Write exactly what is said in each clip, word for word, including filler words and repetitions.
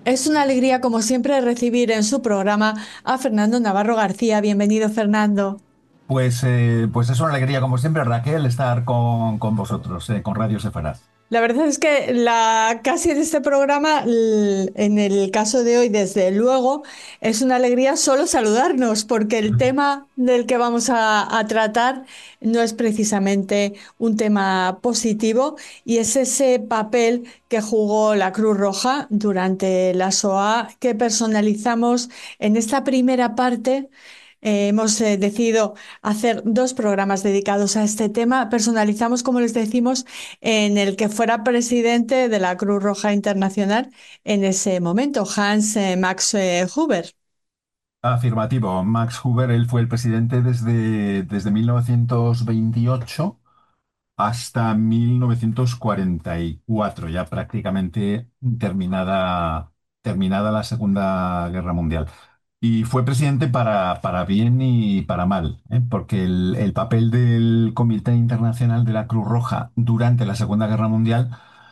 Es una alegría, como siempre, recibir en su programa a Fernando Navarro García. Bienvenido, Fernando. Pues, eh, pues es una alegría, como siempre, Raquel, estar con, con vosotros, eh, con Radio Sefarad. La verdad es que la, casi en este programa, l- en el caso de hoy, desde luego, es una alegría solo saludarnos, porque el tema del que vamos a, a tratar no es precisamente un tema positivo y es ese papel que jugó la Cruz Roja durante la SOA que personalizamos en esta primera parte. Eh, hemos eh, decidido hacer dos programas dedicados a este tema. Personalizamos, como les decimos, en el que fuera presidente de la Cruz Roja Internacional en ese momento, Hans eh, Max eh, Huber. Afirmativo, Max Huber, él fue el presidente desde, desde mil novecientos veintiocho hasta mil novecientos cuarenta y cuatro, ya prácticamente terminada, terminada la Segunda Guerra Mundial. Y fue presidente para, para bien y para mal, ¿eh? Porque el, el papel del Comité Internacional de la Cruz Roja durante la Segunda Guerra Mundial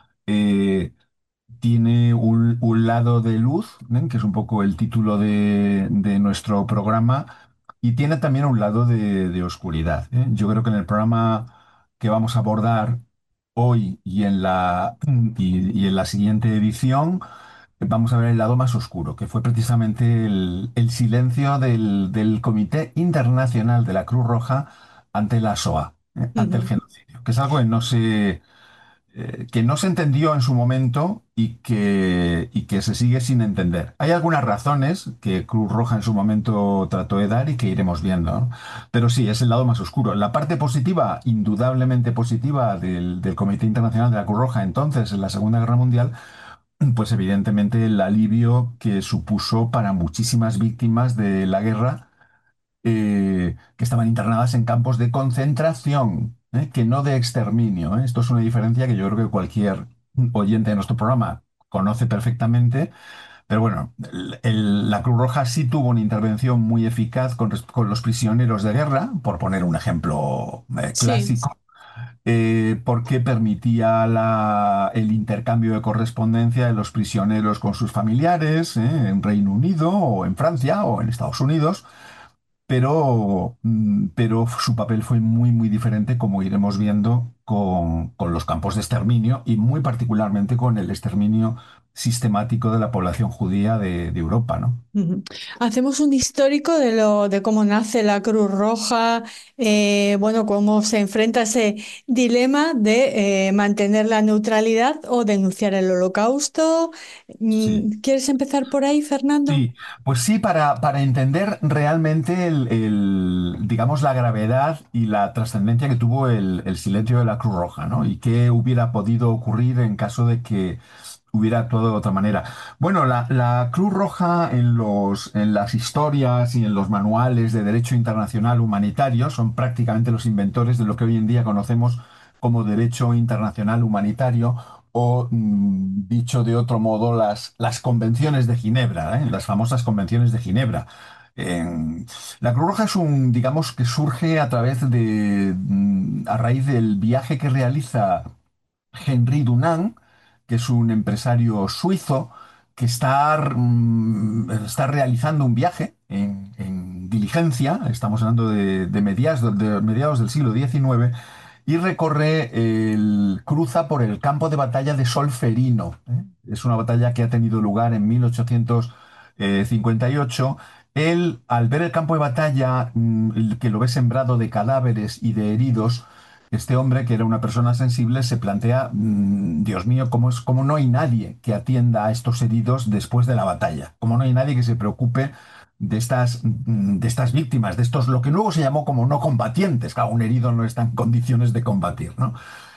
eh, tiene un, un lado de luz, ¿eh? Que es un poco el título de, de nuestro programa, y tiene también un lado de, de oscuridad, ¿eh? Yo creo que en el programa que vamos a abordar hoy y en la, y, y en la siguiente edición vamos a ver el lado más oscuro, que fue precisamente el, el silencio del, del Comité Internacional de la Cruz Roja ante la SOA, ¿eh? Ante el Ujú. genocidio, que es algo que no se eh, que no se entendió en su momento y que, y que se sigue sin entender. Hay algunas razones que Cruz Roja en su momento trató de dar y que iremos viendo, ¿no? Pero sí, es el lado más oscuro. La parte positiva, indudablemente positiva, del, del Comité Internacional de la Cruz Roja entonces, en la Segunda Guerra Mundial, pues evidentemente el alivio que supuso para muchísimas víctimas de la guerra eh, que estaban internadas en campos de concentración, ¿eh? Que no de exterminio, ¿eh? Esto es una diferencia que yo creo que cualquier oyente de nuestro programa conoce perfectamente, pero bueno, el- el- la Cruz Roja sí tuvo una intervención muy eficaz con, res- con los prisioneros de guerra, por poner un ejemplo eh, Sí. clásico, eh, porque permitía la- el intercambio de correspondencia de los prisioneros con sus familiares, ¿eh? En Reino Unido o en Francia o en Estados Unidos, pero, mm, pero su papel fue muy, muy diferente, como iremos viendo, con, con los campos de exterminio y muy particularmente con el exterminio sistemático de la población judía de, de Europa, ¿no? Ujú. Hacemos un histórico de lo de cómo nace la Cruz Roja, eh, bueno, cómo se enfrenta ese dilema de eh, mantener la neutralidad o denunciar el Holocausto. Sí. Mm, ¿Quieres empezar por ahí, Fernando? Sí, pues sí, para, para entender realmente el, el, digamos, la gravedad y la trascendencia que tuvo el, el silencio de la Cruz Roja, ¿no? Y qué hubiera podido ocurrir en caso de que hubiera actuado de otra manera. Bueno, la, la Cruz Roja en los, en las historias y en los manuales de derecho internacional humanitario son prácticamente los inventores de lo que hoy en día conocemos como derecho internacional humanitario o, mm, dicho de otro modo, las, las convenciones de Ginebra, ¿eh? Las famosas convenciones de Ginebra. En- la Cruz Roja es un, digamos, que surge a través de, mm, a raíz del viaje que realiza Henri Dunant, que es un empresario suizo que está, mm, está realizando un viaje en, en diligencia, estamos hablando de, de mediados, de mediados del siglo diecinueve, y recorre el, cruza por el campo de batalla de Solferino, ¿eh? Es una batalla que ha tenido lugar en mil ochocientos cincuenta y ocho. Él, al ver el campo de batalla, mm, que lo ve sembrado de cadáveres y de heridos, este hombre, que era una persona sensible, se plantea, mm, Dios mío, ¿cómo es, cómo no hay nadie que atienda a estos heridos después de la batalla? ¿Cómo no hay nadie que se preocupe de estas, mm, de estas víctimas, de estos, lo que luego se llamó como no combatientes? Claro, un herido no está en condiciones de combatir, ¿no?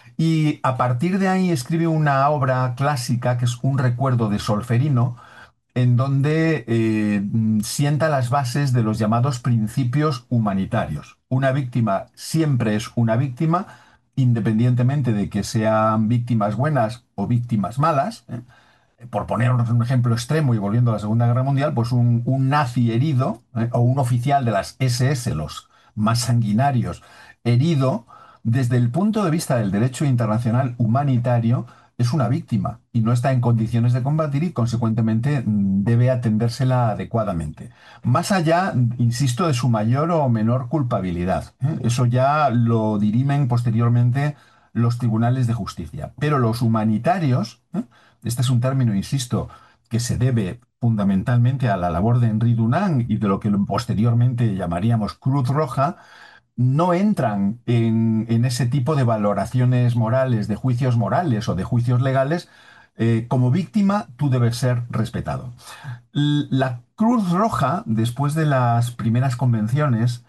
Y a partir de ahí escribe una obra clásica que es Un recuerdo de Solferino, en donde eh, mm, sienta las bases de los llamados principios humanitarios. Una víctima siempre es una víctima, independientemente de que sean víctimas buenas o víctimas malas, ¿eh? Por ponernos un ejemplo extremo y volviendo a la Segunda Guerra Mundial, pues un, un nazi herido, ¿eh? O un oficial de las S S, los más sanguinarios, herido, desde el punto de vista del derecho internacional humanitario, es una víctima y no está en condiciones de combatir y, consecuentemente, mm, debe atendérsela adecuadamente. Más allá, insisto, de su mayor o menor culpabilidad, ¿eh? Eso ya lo dirimen posteriormente los tribunales de justicia. Pero los humanitarios, ¿eh? Este es un término, insisto, que se debe fundamentalmente a la labor de Henri Dunant y de lo que posteriormente llamaríamos Cruz Roja, no entran en, en ese tipo de valoraciones morales, de juicios morales o de juicios legales. Eh, como víctima, tú debes ser respetado. L- La Cruz Roja, después de las primeras convenciones,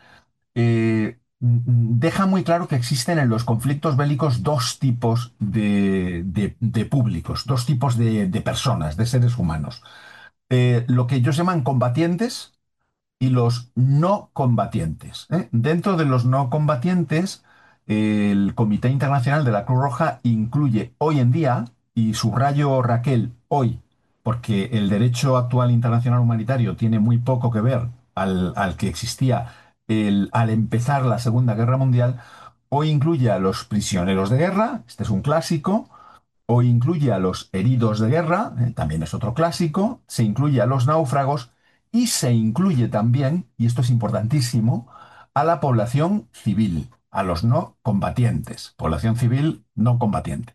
eh, m- m- deja muy claro que existen en los conflictos bélicos dos tipos de, de- de públicos, dos tipos de, de personas, de seres humanos. Eh, lo que ellos llaman combatientes y los no combatientes, ¿eh? Dentro de los no combatientes, el Comité Internacional de la Cruz Roja incluye hoy en día, y subrayo, Raquel, hoy, porque el derecho actual internacional humanitario tiene muy poco que ver al, al que existía el- al empezar la Segunda Guerra Mundial, hoy incluye a los prisioneros de guerra, este es un clásico, o incluye a los heridos de guerra, eh, también es otro clásico, se incluye a los náufragos y se incluye también, y esto es importantísimo, a la población civil, a los no combatientes, población civil no combatiente.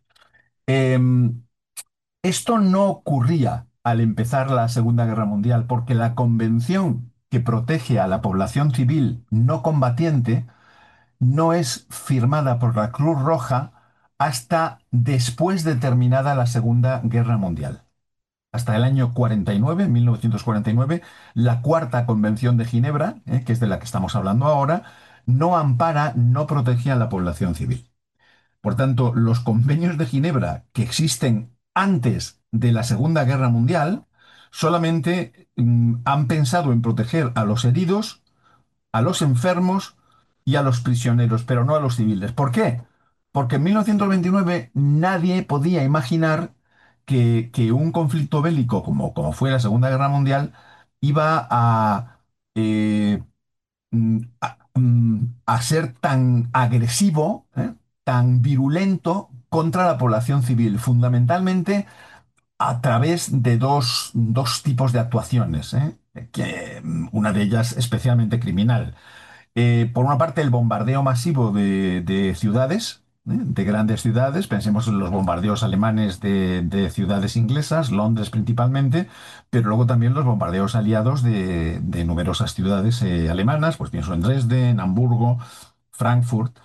Em, Esto no ocurría al empezar la Segunda Guerra Mundial, porque la convención que protege a la población civil no combatiente no es firmada por la Cruz Roja hasta después de terminada la Segunda Guerra Mundial. Hasta el año cuarenta y nueve, mil novecientos cuarenta y nueve, la Cuarta Convención de Ginebra, eh, que es de la que estamos hablando ahora, no ampara, no protege a la población civil. Por tanto, los convenios de Ginebra que existen antes de la Segunda Guerra Mundial solamente mm, han pensado en proteger a los heridos, a los enfermos y a los prisioneros, pero no a los civiles. ¿Por qué? Porque en mil novecientos veintinueve nadie podía imaginar que, que un conflicto bélico como, como fue la Segunda Guerra Mundial iba a, eh, mm, a, mm, a ser tan agresivo, ¿eh? Tan virulento contra la población civil, fundamentalmente a través de dos, dos tipos de actuaciones, ¿eh? Que, mm, una de ellas especialmente criminal. Eh, por una parte, el bombardeo masivo de, de ciudades, ¿eh? De grandes ciudades. Pensemos en los bombardeos alemanes de, de ciudades inglesas, Londres principalmente, pero luego también los bombardeos aliados de, de numerosas ciudades eh, alemanas, pues pienso en Dresde, Hamburgo, Frankfurt.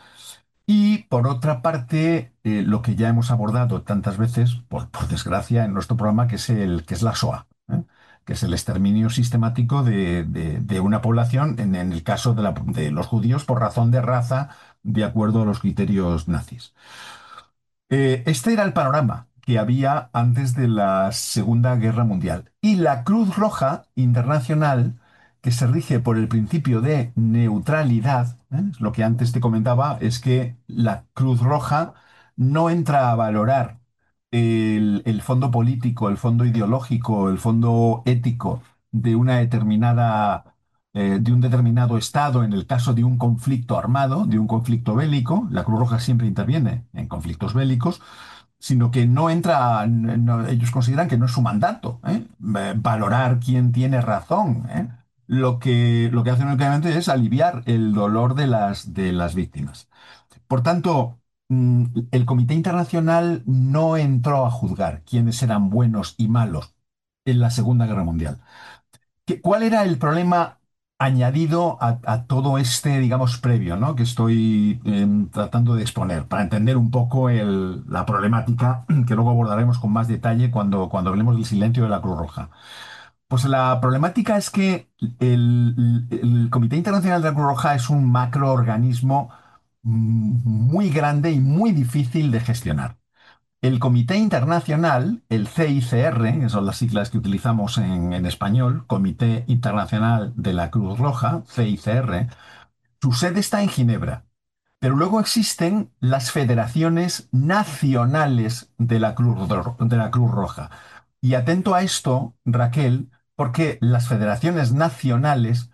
Y por otra parte, eh, lo que ya hemos abordado tantas veces, por, por desgracia, en nuestro programa, que es el, que es la SOA, ¿eh? Que es el exterminio sistemático de, de- de una población, en, en el caso de, la- de los judíos, por razón de raza, de acuerdo a los criterios nazis. Eh, este era el panorama que había antes de la Segunda Guerra Mundial. Y la Cruz Roja Internacional, que se rige por el principio de neutralidad, ¿eh? Lo que antes te comentaba es que la Cruz Roja no entra a valorar el, el fondo político, el fondo ideológico, el fondo ético de una determinada, eh, de un determinado estado en el caso de un conflicto armado, de un conflicto bélico. La Cruz Roja siempre interviene en conflictos bélicos, sino que no entra, no- ellos consideran que no es su mandato, ¿eh? Eh, Valorar quién tiene razón, ¿eh? Lo que, lo que hacen únicamente es aliviar el dolor de las, de las víctimas. Por tanto, mm, el Comité Internacional no entró a juzgar quiénes eran buenos y malos en la Segunda Guerra Mundial. ¿Qué- ¿Cuál era el problema añadido a, a todo este, digamos, previo, ¿no? Que estoy em, tratando de exponer para entender un poco el- la problemática que luego abordaremos con más detalle cuando, cuando hablemos del silencio de la Cruz Roja? Pues la problemática es que el, el Comité Internacional de la Cruz Roja es un macroorganismo mm, muy grande y muy difícil de gestionar. El Comité Internacional, el C I C R, que son las siglas que utilizamos en, en español, Comité Internacional de la Cruz Roja, C I C R, su sede está en Ginebra. Pero luego existen las federaciones nacionales de la Cruz, Ro- de la Cruz Roja. Y atento a esto, Raquel, porque las federaciones nacionales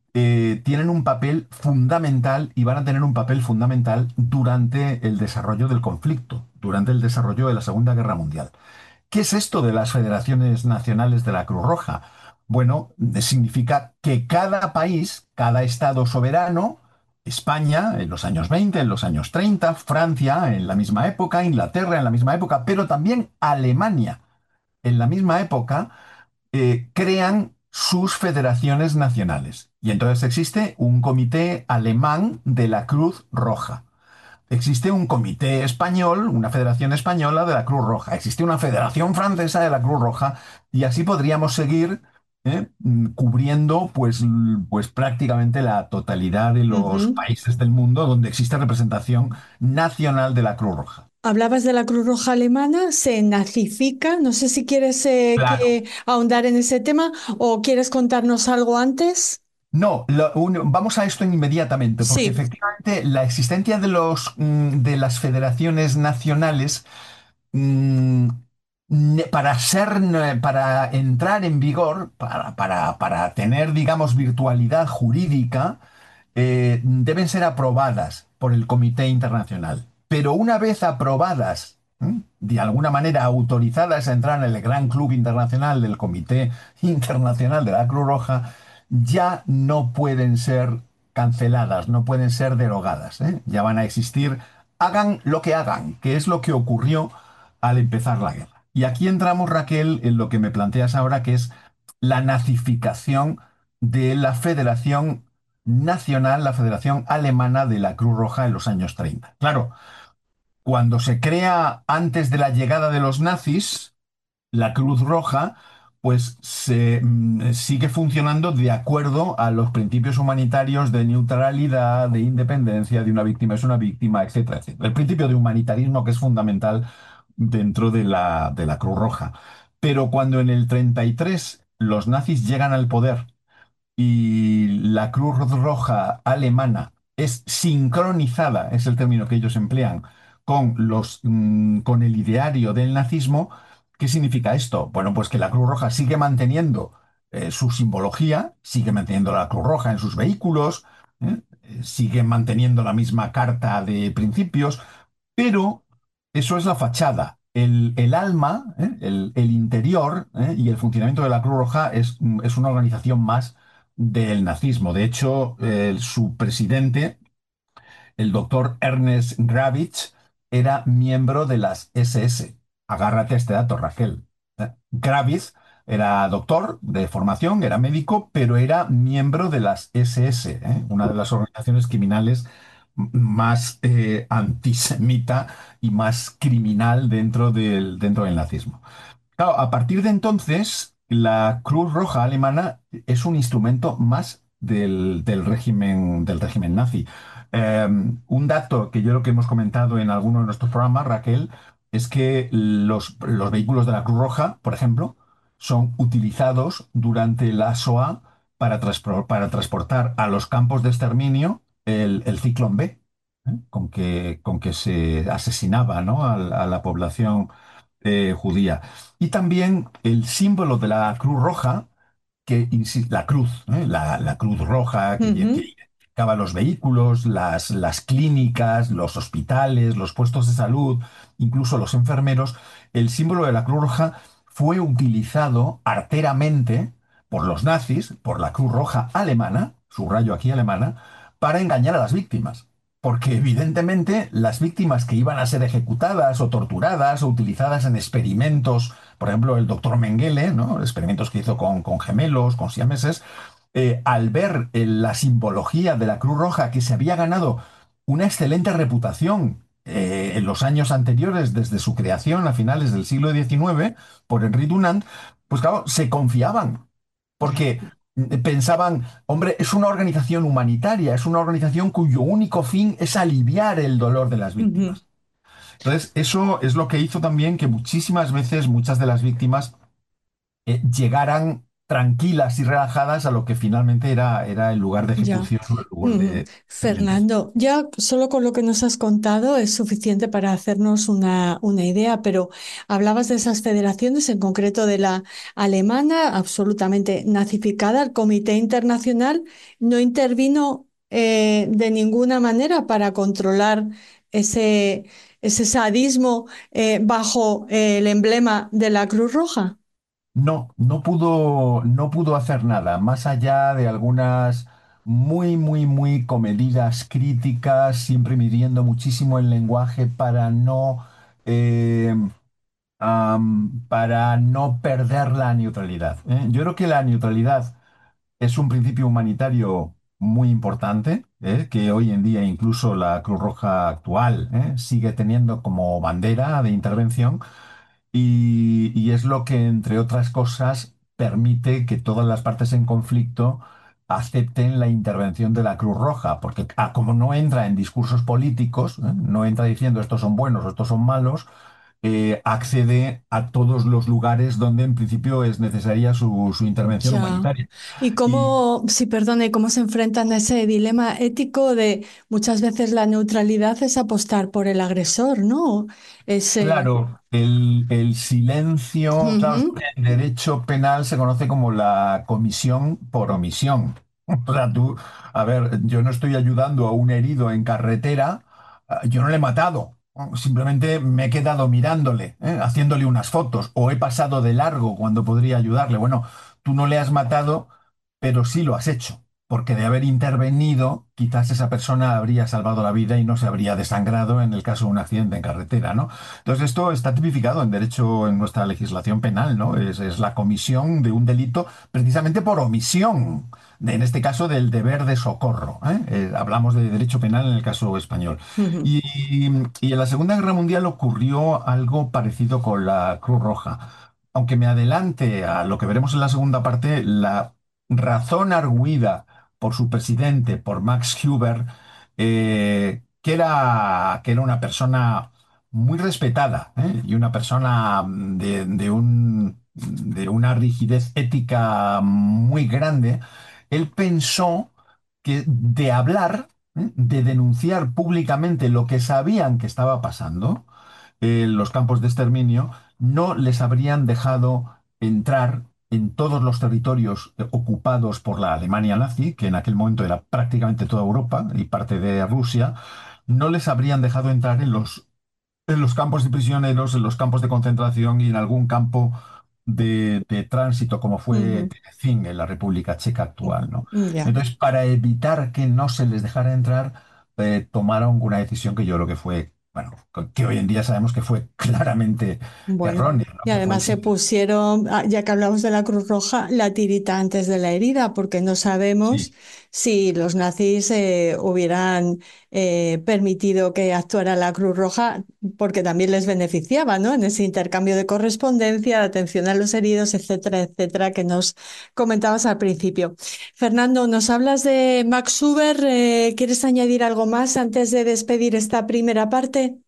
eh, tienen un papel fundamental y van a tener un papel fundamental durante el desarrollo del conflicto, durante el desarrollo de la Segunda Guerra Mundial. ¿Qué es esto de las federaciones nacionales de la Cruz Roja? Bueno, significa que cada país, cada estado soberano, España en los años veinte, en los años treinta, Francia en la misma época, Inglaterra en la misma época, pero también Alemania en la misma época, eh, crean sus federaciones nacionales. Y entonces existe un comité alemán de la Cruz Roja. Existe un comité español, una federación española de la Cruz Roja. Existe una federación francesa de la Cruz Roja. Y así podríamos seguir, ¿eh? Mm, cubriendo pues, l- pues prácticamente la totalidad de los Ujú. países del mundo donde existe representación nacional de la Cruz Roja. Hablabas de la Cruz Roja Alemana, se nazifica. No sé si quieres eh, Claro. que ahondar en ese tema o quieres contarnos algo antes. No, lo- un- vamos a esto inmediatamente, porque Sí. efectivamente la existencia de los, mm, de las federaciones nacionales, mm, ne- para ser, ne- para entrar en vigor, para, para, para tener, digamos, virtualidad jurídica, eh, deben ser aprobadas por el Comité Internacional. Pero una vez aprobadas, ¿m? De alguna manera autorizadas a entrar en el gran club internacional del Comité Internacional de la Cruz Roja, ya no pueden ser canceladas, no pueden ser derogadas, ¿eh? Ya van a existir, hagan lo que hagan, que es lo que ocurrió al empezar la guerra. Y aquí entramos, Raquel, en lo que me planteas ahora, que es la nazificación de la Federación Nacional, la Federación Alemana de la Cruz Roja en los años treinta. Claro, cuando se crea antes de la llegada de los nazis, la Cruz Roja, pues se mm, sigue funcionando de acuerdo a los principios humanitarios de neutralidad, de independencia, de una víctima es una víctima, etcétera, etcétera. El principio de humanitarismo que es fundamental dentro de la, de la Cruz Roja. Pero cuando en el treinta y tres los nazis llegan al poder y la Cruz Roja alemana es sincronizada, es el término que ellos emplean, con los, mm, con el ideario del nazismo. ¿Qué significa esto? Bueno, pues que la Cruz Roja sigue manteniendo eh, su simbología, sigue manteniendo la Cruz Roja en sus vehículos, ¿eh? Eh, sigue manteniendo la misma carta de principios, pero eso es la fachada. El, el alma, ¿eh? el, el interior, ¿eh? y el funcionamiento de la Cruz Roja es, mm, es una organización más del nazismo. De hecho, eh, su presidente, el doctor Ernest Gravitz, era miembro de las S S. Agárrate a este dato, Raquel. Eh, Gravitz era doctor de formación, era médico, pero era miembro de las S S, ¿eh? Una de las organizaciones criminales m- más eh, antisemita y más criminal dentro del, dentro del nazismo. Claro, a partir de entonces, la Cruz Roja alemana es un instrumento más del, del régimen, del régimen nazi. Eh, un dato que yo creo que hemos comentado en alguno de nuestros programas, Raquel, es que los, los vehículos de la Cruz Roja, por ejemplo, son utilizados durante la SOA para, transpor- para transportar a los campos de exterminio el, el Ciclón B, ¿eh? Con que, con que se asesinaba, ¿no? a a la población eh, judía. Y también el símbolo de la Cruz Roja, que insi- la cruz, ¿eh? La, la cruz roja que, lle- que Ujú. identificaba los vehículos, las, las clínicas, los hospitales, los puestos de salud, incluso los enfermeros. El símbolo de la Cruz Roja fue utilizado arteramente por los nazis, por la Cruz Roja alemana, subrayo aquí alemana, para engañar a las víctimas. Porque evidentemente las víctimas que iban a ser ejecutadas o torturadas o utilizadas en experimentos, por ejemplo, el doctor Mengele, ¿no? Experimentos que hizo con, con gemelos, con siameses, eh, al ver eh, la simbología de la Cruz Roja que se había ganado una excelente reputación eh, en los años anteriores, desde su creación a finales del siglo diecinueve, por Henri Dunant, pues claro, se confiaban, porque mm, pensaban, hombre, es una organización humanitaria, es una organización cuyo único fin es aliviar el dolor de las Ujú. víctimas. Entonces, eso es lo que hizo también que muchísimas veces muchas de las víctimas eh, llegaran. tranquilas y relajadas a lo que finalmente era, era el lugar de Ya. ejecución o el lugar Ujú. de incidentes. Fernando, ya solo con lo que nos has contado es suficiente para hacernos una, una idea, pero hablabas de esas federaciones, en concreto de la alemana, absolutamente nazificada. El Comité Internacional no intervino eh, de ninguna manera para controlar ese, ese sadismo eh, bajo eh, el emblema de la Cruz Roja. No, no pudo, no pudo hacer nada, más allá de algunas muy, muy, muy comedidas críticas, siempre midiendo muchísimo el lenguaje para no, eh, am, para no perder la neutralidad. ¿Eh? Yo creo que la neutralidad es un principio humanitario muy importante, ¿eh? Que hoy en día incluso la Cruz Roja actual, ¿eh? sigue teniendo como bandera de intervención. Y, y es lo que, entre otras cosas, permite que todas las partes en conflicto acepten la intervención de la Cruz Roja, porque ah, como no entra en discursos políticos, ¿eh? No entra diciendo estos son buenos o estos son malos, eh, accede a todos los lugares donde en principio es necesaria su, su intervención Ya. humanitaria. Y Y cómo, sí, perdona, y cómo se enfrentan a ese dilema ético de muchas veces la neutralidad es apostar por el agresor, ¿no? Ese. claro, el, el silencio, claro, esto Ujú. en derecho penal se conoce como la comisión por omisión. O sea, tú, a ver, yo no estoy ayudando a un herido en carretera, ah, yo no le he matado, ¿no? Simplemente me he quedado mirándole, ¿eh? Haciéndole unas fotos, o he pasado de largo cuando podría ayudarle. Bueno, tú no le has matado, pero sí lo has hecho. Porque de haber intervenido, quizás esa persona habría salvado la vida y no se habría desangrado en el caso de un accidente en carretera, ¿no? Entonces, esto está tipificado en derecho, en nuestra legislación penal, ¿no? Es, es la comisión de un delito precisamente por omisión, de- en este caso del deber de socorro, ¿eh? Eh, hablamos de derecho penal en el caso español. Ujú. Y, y en la Segunda Guerra Mundial ocurrió algo parecido con la Cruz Roja. Aunque me adelante a lo que veremos en la segunda parte, la razón arguida por su presidente, por Max Huber, eh, que era, que era una persona muy respetada, ¿eh? Y una persona mm, de, de un- de una rigidez ética muy grande. Él pensó que de hablar, ¿eh? De denunciar públicamente lo que sabían que estaba pasando en los campos de exterminio, no les habrían dejado entrar en todos los territorios eh, ocupados por la Alemania nazi, que en aquel momento era prácticamente toda Europa y parte de Rusia, no les habrían dejado entrar en los en los campos de prisioneros, en los campos de concentración y en algún campo de, de tránsito, como fue Ujú. Terezín en la República Checa actual, ¿no? Ya. Entonces, para evitar que no se les dejara entrar, eh, tomaron una decisión que yo creo que fue, bueno, que hoy en día sabemos que fue claramente Bueno, errónea, ¿no? y Que fue el además se sitio. pusieron, ah, ya que hablamos de la Cruz Roja, la tirita antes de la herida, porque no sabemos Sí, si los nazis eh, hubieran eh, permitido que actuara la Cruz Roja, porque también les beneficiaba, ¿no? En ese intercambio de correspondencia, de atención a los heridos, etcétera, etcétera, que nos comentabas al principio. Fernando, nos hablas de Max Huber, eh, ¿quieres añadir algo más antes de despedir esta primera parte?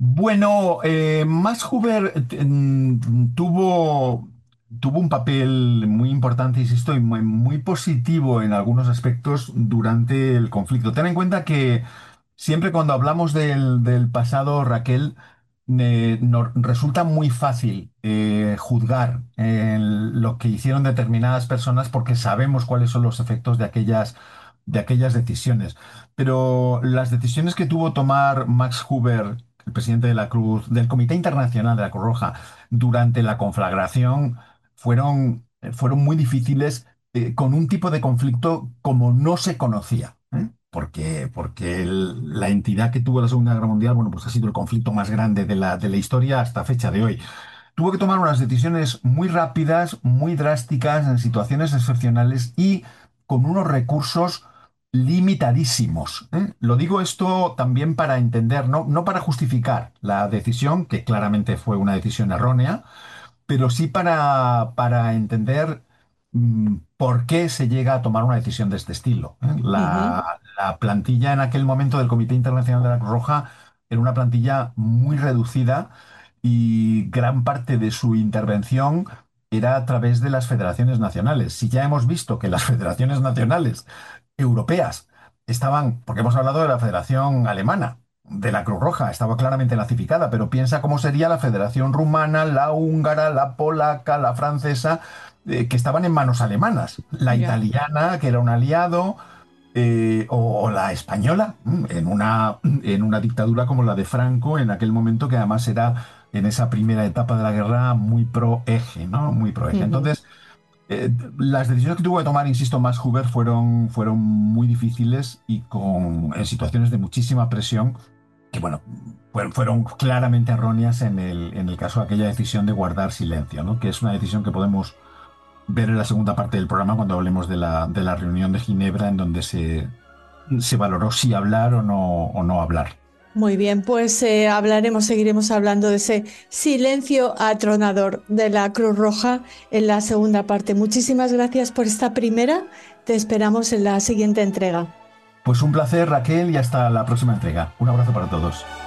bueno, eh, Max Huber eh, mm, tuvo, tuvo un papel muy importante, insisto, y muy, muy positivo en algunos aspectos durante el conflicto. Ten en cuenta que siempre cuando hablamos del, del pasado, Raquel, eh, nos resulta muy fácil eh, juzgar eh, lo que hicieron determinadas personas porque sabemos cuáles son los efectos de aquellas, de aquellas decisiones. Pero las decisiones que tuvo tomar Max Huber, el presidente de la Cruz, del Comité Internacional de la Cruz Roja, durante la conflagración, fueron, fueron muy difíciles, eh, con un tipo de conflicto como no se conocía. ¿Eh? Porque, porque el- la entidad que tuvo la Segunda Guerra Mundial, bueno, pues ha sido el conflicto más grande de la, de la historia hasta fecha de hoy. Tuvo que tomar unas decisiones muy rápidas, muy drásticas, en situaciones excepcionales y con unos recursos limitadísimos. ¿Eh? Lo digo esto también para entender, no, no para justificar la decisión, que claramente fue una decisión errónea, pero sí para, para entender mm, por qué se llega a tomar una decisión de este estilo. ¿Eh? Ujú. La, la plantilla en aquel momento del Comité Internacional de la Cruz Roja era una plantilla muy reducida y gran parte de su intervención era a través de las federaciones nacionales. Si ya hemos visto que las federaciones nacionales europeas estaban, porque hemos hablado de la Federación Alemana, de la Cruz Roja, estaba claramente nazificada, pero piensa cómo sería la Federación Rumana, la húngara, la polaca, la francesa, eh, que estaban en manos alemanas. La Ya. italiana, que era un aliado, eh, o, o la española, mm, en una, en una dictadura como la de Franco, en aquel momento que además era en esa primera etapa de la guerra muy pro eje, ¿no? Muy pro eje. Ujú. Entonces, eh, las decisiones que tuvo que tomar, insisto, Max Huber fueron, fueron muy difíciles y con, en situaciones de muchísima presión, que bueno, fueron, fueron claramente erróneas en el, en el caso de aquella decisión de guardar silencio, ¿no? Que es una decisión que podemos ver en la segunda parte del programa cuando hablemos de la, de la reunión de Ginebra, en donde se, se valoró si hablar o no, o no hablar. Muy bien, pues eh, hablaremos, seguiremos hablando de ese silencio atronador de la Cruz Roja en la segunda parte. Muchísimas gracias por esta primera. Te esperamos en la siguiente entrega. Pues un placer, Raquel, y hasta la próxima entrega. Un abrazo para todos.